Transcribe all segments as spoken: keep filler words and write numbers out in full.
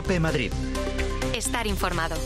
COPE Madrid. Estar informado.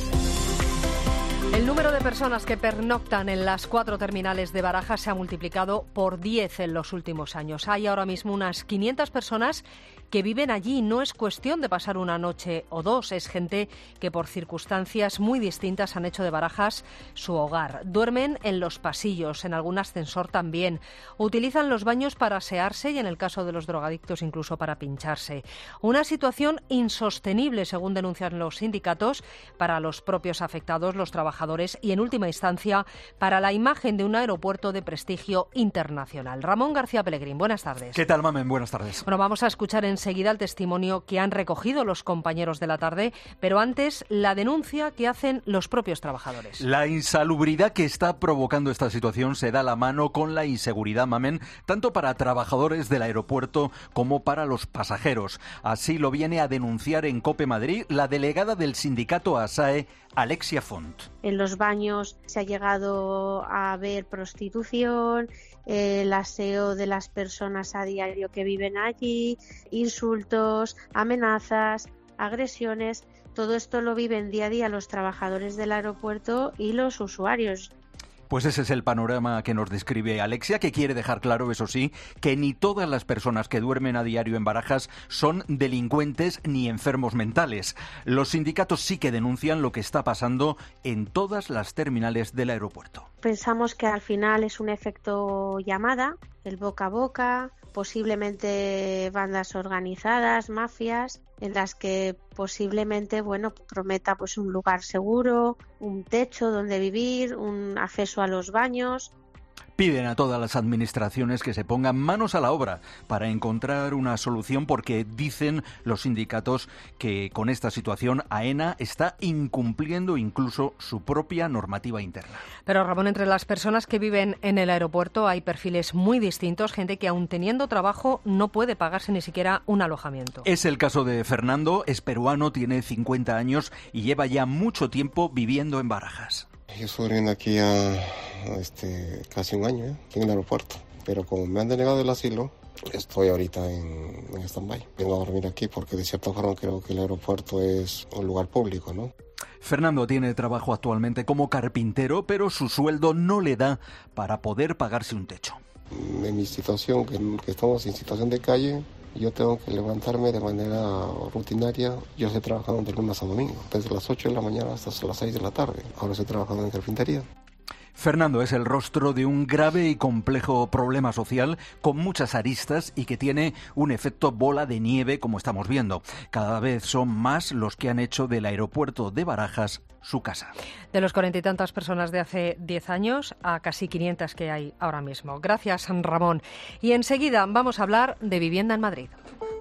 El número de personas que pernoctan en las cuatro terminales de Barajas se ha multiplicado por diez en los últimos años. Hay ahora mismo unas quinientas personas que viven allí. No es cuestión de pasar una noche o dos, es gente que por circunstancias muy distintas han hecho de Barajas su hogar. Duermen en los pasillos, en algún ascensor también. Utilizan los baños para asearse y, en el caso de los drogadictos, incluso para pincharse. Una situación insostenible, según denuncian los sindicatos, para los propios afectados, los trabajadores y, en última instancia, para la imagen de un aeropuerto de prestigio internacional. Ramón García Pellegrín, buenas tardes. ¿Qué tal, Mamen? Buenas tardes. Bueno, vamos a escuchar enseguida el testimonio que han recogido los compañeros de la tarde, pero antes la denuncia que hacen los propios trabajadores. La insalubridad que está provocando esta situación se da la mano con la inseguridad, Mamen, tanto para trabajadores del aeropuerto como para los pasajeros. Así lo viene a denunciar en COPE Madrid la delegada del sindicato ASAE, Alexia Font. En los baños se ha llegado a ver prostitución, el aseo de las personas a diario que viven allí, insultos, amenazas, agresiones. Todo esto lo viven día a día los trabajadores del aeropuerto y los usuarios. Pues ese es el panorama que nos describe Alexia, que quiere dejar claro, eso sí, que ni todas las personas que duermen a diario en Barajas son delincuentes ni enfermos mentales. Los sindicatos sí que denuncian lo que está pasando en todas las terminales del aeropuerto. Pensamos que al final es un efecto llamada, el boca a boca, posiblemente bandas organizadas, mafias, en las que posiblemente, bueno, prometa pues un lugar seguro, un techo donde vivir, un acceso a los baños. Piden a todas las administraciones que se pongan manos a la obra para encontrar una solución, porque dicen los sindicatos que con esta situación AENA está incumpliendo incluso su propia normativa interna. Pero, Ramón, entre las personas que viven en el aeropuerto hay perfiles muy distintos, gente que aun teniendo trabajo no puede pagarse ni siquiera un alojamiento. Es el caso de Fernando, es peruano, tiene cincuenta años y lleva ya mucho tiempo viviendo en Barajas. Yo estoy viviendo aquí a, a este, casi un año, ¿eh? Aquí en el aeropuerto, pero como me han denegado el asilo, estoy ahorita en, en stand-by. Vengo a dormir aquí porque de cierta forma creo que el aeropuerto es un lugar público, ¿no? Fernando tiene trabajo actualmente como carpintero, pero su sueldo no le da para poder pagarse un techo. En mi situación, que, que estamos en situación de calle, yo tengo que levantarme de manera rutinaria. Yo estoy trabajando de lunes a domingo, desde las ocho de la mañana hasta las seis de la tarde. Ahora estoy trabajando en carpintería. Fernando es el rostro de un grave y complejo problema social con muchas aristas y que tiene un efecto bola de nieve, como estamos viendo. Cada vez son más los que han hecho del aeropuerto de Barajas su casa. De los cuarenta y tantas personas de hace diez años a casi quinientas que hay ahora mismo. Gracias, Ramón. Y enseguida vamos a hablar de vivienda en Madrid.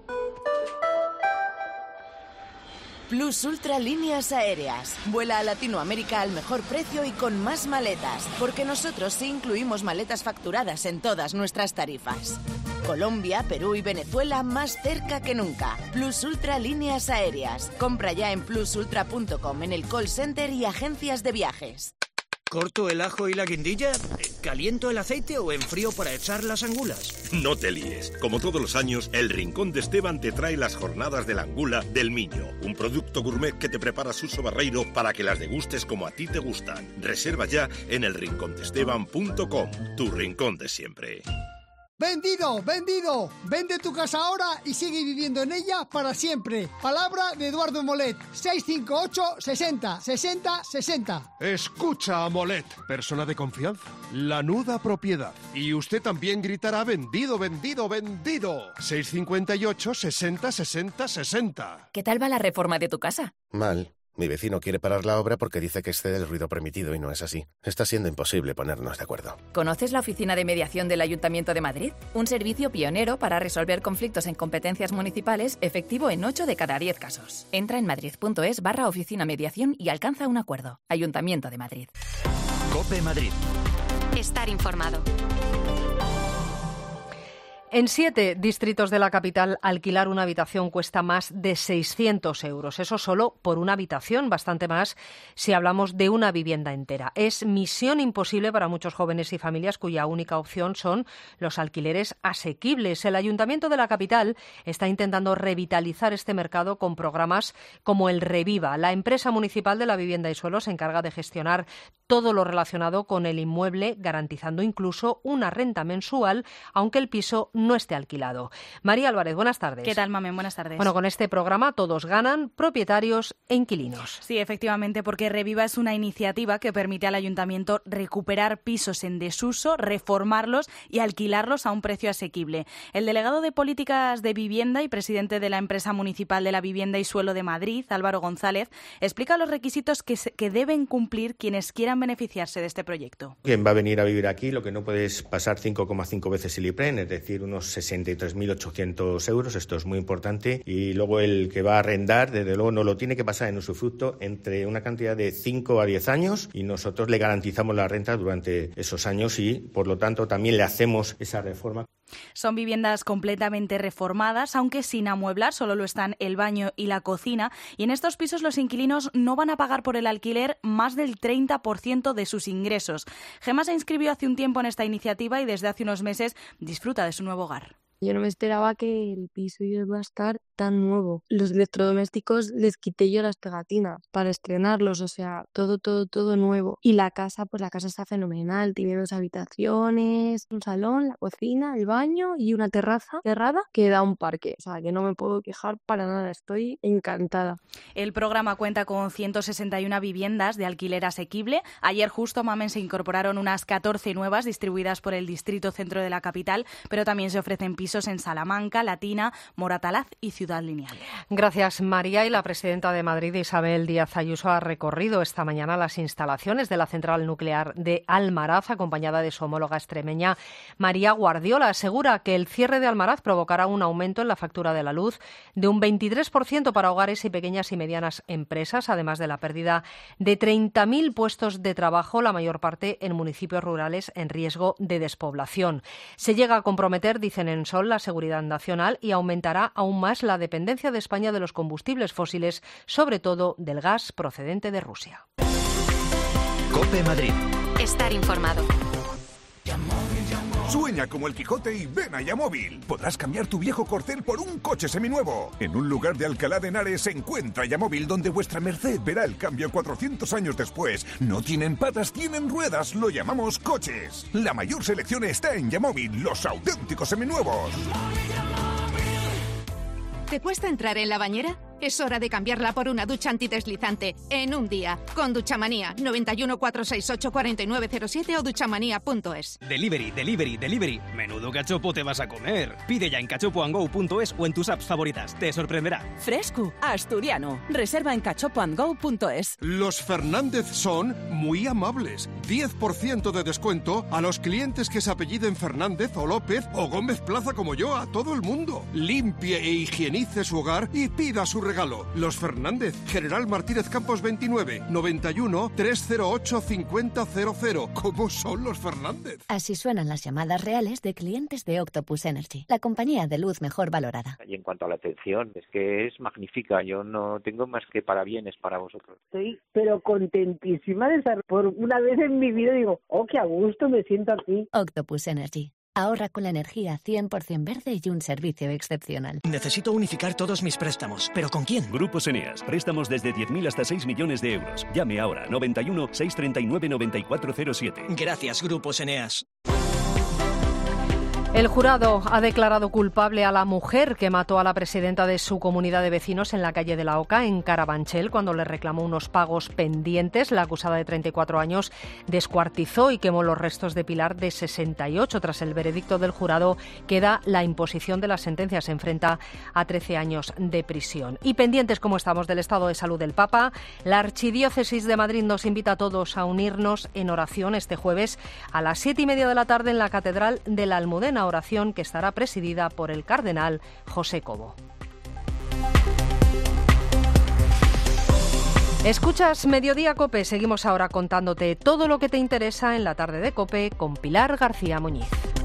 Plus Ultra Líneas Aéreas. Vuela a Latinoamérica al mejor precio y con más maletas, porque nosotros sí incluimos maletas facturadas en todas nuestras tarifas. Colombia, Perú y Venezuela más cerca que nunca. Plus Ultra Líneas Aéreas. Compra ya en plus ultra punto com, en el call center y agencias de viajes. ¿Corto el ajo y la guindilla? ¿Caliento el aceite o enfrío para echar las angulas? No te líes. Como todos los años, el Rincón de Esteban te trae las jornadas de la angula del Miño, un producto gourmet que te prepara Suso Barreiro para que las degustes como a ti te gustan. Reserva ya en el rincón de esteban punto com, tu rincón de siempre. ¡Vendido! ¡Vendido! Vende tu casa ahora y sigue viviendo en ella para siempre. Palabra de Eduardo Molet. seis cinco ocho, sesenta, sesenta, sesenta. Escucha a Molet, persona de confianza. Lanuda propiedad. Y usted también gritará vendido, vendido, vendido. seis cinco ocho, sesenta, sesenta, sesenta. ¿Qué tal va la reforma de tu casa? Mal. Mi vecino quiere parar la obra porque dice que excede el ruido permitido y no es así. Está siendo imposible ponernos de acuerdo. ¿Conoces la Oficina de Mediación del Ayuntamiento de Madrid? Un servicio pionero para resolver conflictos en competencias municipales, efectivo en ocho de cada diez casos. Entra en madrid.es barra oficina mediación y alcanza un acuerdo. Ayuntamiento de Madrid. COPE Madrid. Estar informado. En siete distritos de la capital, alquilar una habitación cuesta más de seiscientos euros. Eso solo por una habitación, bastante más si hablamos de una vivienda entera. Es misión imposible para muchos jóvenes y familias cuya única opción son los alquileres asequibles. El Ayuntamiento de la capital está intentando revitalizar este mercado con programas como el Reviva. La empresa municipal de la vivienda y suelo se encarga de gestionar todo lo relacionado con el inmueble, garantizando incluso una renta mensual, aunque el piso no esté alquilado. María Álvarez, buenas tardes. ¿Qué tal, Mamen? Buenas tardes. Bueno, con este programa todos ganan, propietarios e inquilinos. Sí, efectivamente, porque Reviva es una iniciativa que permite al ayuntamiento recuperar pisos en desuso, reformarlos y alquilarlos a un precio asequible. El delegado de Políticas de Vivienda y presidente de la empresa municipal de la vivienda y suelo de Madrid, Álvaro González, explica los requisitos que, se, que deben cumplir quienes quieran beneficiarse de este proyecto. Quien va a venir a vivir aquí lo que no puede es pasar cinco coma cinco veces el IPREN, es decir, unos sesenta y tres mil ochocientos euros, esto es muy importante, y luego el que va a arrendar, desde luego no lo tiene que pasar en usufructo entre una cantidad de cinco a diez años y nosotros le garantizamos la renta durante esos años y, por lo tanto, también le hacemos esa reforma. Son viviendas completamente reformadas, aunque sin amueblar, solo lo están el baño y la cocina, y en estos pisos los inquilinos no van a pagar por el alquiler más del treinta por ciento de sus ingresos. Gemma se inscribió hace un tiempo en esta iniciativa y desde hace unos meses disfruta de su nuevo hogar. Yo no me esperaba que el piso iba a estar tan nuevo. Los electrodomésticos les quité yo las pegatinas para estrenarlos, o sea, todo, todo, todo nuevo. Y la casa, pues la casa está fenomenal. Tiene dos habitaciones, un salón, la cocina, el baño y una terraza cerrada que da un parque. O sea, que no me puedo quejar para nada, estoy encantada. El programa cuenta con ciento sesenta y una viviendas de alquiler asequible. Ayer justo, Mamen, se incorporaron unas catorce nuevas distribuidas por el distrito centro de la capital, pero también se ofrecen pisos en Salamanca, Latina, Moratalaz y Ciudad Lineal. Gracias, María. Y la presidenta de Madrid, Isabel Díaz Ayuso, ha recorrido esta mañana las instalaciones de la central nuclear de Almaraz, acompañada de su homóloga extremeña, María Guardiola. Asegura que el cierre de Almaraz provocará un aumento en la factura de la luz de un veintitrés por ciento para hogares y pequeñas y medianas empresas, además de la pérdida de treinta mil puestos de trabajo, la mayor parte en municipios rurales en riesgo de despoblación. Se llega a comprometer, dicen en Sol, la seguridad nacional y aumentará aún más la dependencia de España de los combustibles fósiles, sobre todo del gas procedente de Rusia. COPE Madrid. Estar informado. Sueña como el Quijote y ven a Yamóvil. Podrás cambiar tu viejo Corcel por un coche seminuevo. En un lugar de Alcalá de Henares se encuentra Yamóvil, donde vuestra merced verá el cambio cuatrocientos años después. No tienen patas, tienen ruedas. Lo llamamos coches. La mayor selección está en Yamóvil, los auténticos seminuevos. ¿Te cuesta entrar en la bañera? Es hora de cambiarla por una ducha antideslizante en un día. Con Duchamanía, noventa y uno, cuatrocientos sesenta y ocho, cuarenta y nueve cero siete o duchamanía punto es. Delivery, delivery, delivery. Menudo cachopo te vas a comer. Pide ya en cachopo and go punto es o en tus apps favoritas. Te sorprenderá. Fresco, asturiano. Reserva en cachopo and go punto es. Los Fernández son muy amables. diez por ciento de descuento a los clientes que se apelliden Fernández o López o Gómez Plaza como yo, a todo el mundo. Limpie e higienice su hogar y pida su regalo. Los Fernández, General Martínez Campos veintinueve, noventa y uno, trescientos ocho, cincuenta cero cero. ¿Cómo son los Fernández? Así suenan las llamadas reales de clientes de Octopus Energy, la compañía de luz mejor valorada. Y en cuanto a la atención, es que es magnífica. Yo no tengo más que parabienes para vosotros. Estoy pero contentísima de estar. Por una vez en mi vida digo, oh, qué a gusto me siento aquí. Octopus Energy. Ahorra con la energía cien por ciento verde y un servicio excepcional. Necesito unificar todos mis préstamos. ¿Pero con quién? Grupos Eneas. Préstamos desde diez mil hasta seis millones de euros. Llame ahora. noventa y uno, seiscientos treinta y nueve, noventa y cuatro cero siete. Gracias, Grupos Eneas. El jurado ha declarado culpable a la mujer que mató a la presidenta de su comunidad de vecinos en la calle de la Oca, en Carabanchel, cuando le reclamó unos pagos pendientes. La acusada de treinta y cuatro años descuartizó y quemó los restos de Pilar, de sesenta y ocho. Tras el veredicto del jurado queda la imposición de la sentencia. Se enfrenta a trece años de prisión. Y pendientes como estamos del estado de salud del Papa, la Archidiócesis de Madrid nos invita a todos a unirnos en oración este jueves a las siete y media de la tarde en la Catedral de la Almudena, oración que estará presidida por el cardenal José Cobo. Escuchas Mediodía COPE. Seguimos ahora contándote todo lo que te interesa en la tarde de COPE con Pilar García Muñiz.